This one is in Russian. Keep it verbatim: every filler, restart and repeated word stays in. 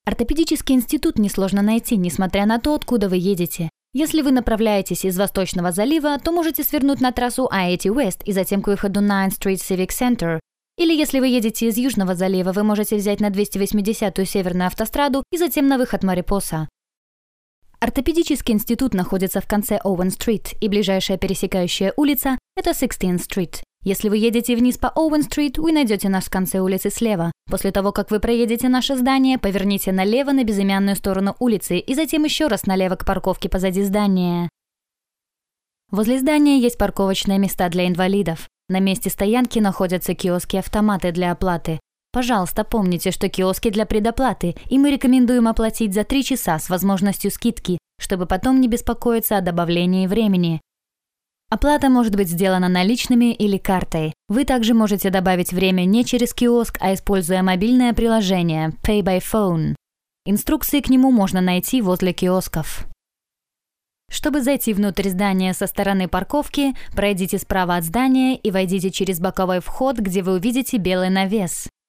Ортопедический институт несложно найти, несмотря на то, откуда вы едете. Если вы направляетесь из Восточного залива, то можете свернуть на трассу ай восемьдесят West и затем к выходу Ninth Street Civic Center. Или если вы едете из Южного залива, вы можете взять на двести восьмидесятую Северную автостраду и затем на выход Марипоса. Ортопедический институт находится в конце Оуэн-стрит, и ближайшая пересекающая улица – это Sixteenth-стрит. Если вы едете вниз по Оуэн-стрит, вы найдете нас в конце улицы слева. После того, как вы проедете наше здание, поверните налево на безымянную сторону улицы и затем еще раз налево к парковке позади здания. Возле здания есть парковочные места для инвалидов. На месте стоянки находятся киоски-автоматы для оплаты. Пожалуйста, помните, что киоски для предоплаты, и мы рекомендуем оплатить за три часа с возможностью скидки, чтобы потом не беспокоиться о добавлении времени. Оплата может быть сделана наличными или картой. Вы также можете добавить время не через киоск, а используя мобильное приложение Pay by Phone. Инструкции к нему можно найти возле киосков. Чтобы зайти внутрь здания со стороны парковки, пройдите справа от здания и войдите через боковой вход, где вы увидите белый навес.